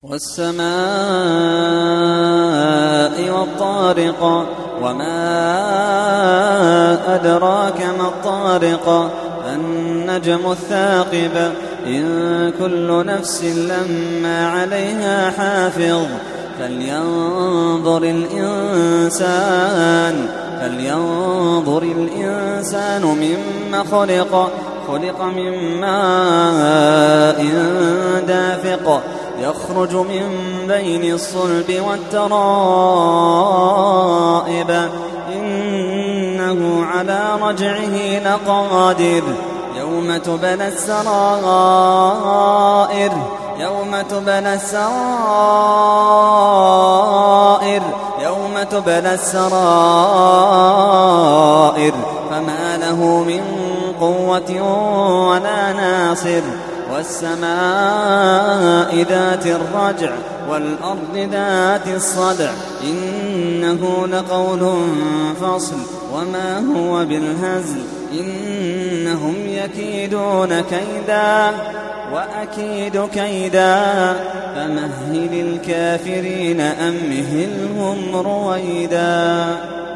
والسماء والطارق وما أدراك ما الطارق النجم الثاقب إن كل نفس لما عليها حافظ فلينظر الإنسان مما خلق من ماء دافق يخرج من بين الصلب والترائب إنه على رجعه لقادر يوم تبلى السرائر فما له من قوة ولا ناصر والسماء ذات الرجع والأرض ذات الصدع إنه لقول فصل وما هو بالهزل إنهم يكيدون كيدا وأكيد كيدا فمهل الكافرين أمهلهم رويدا.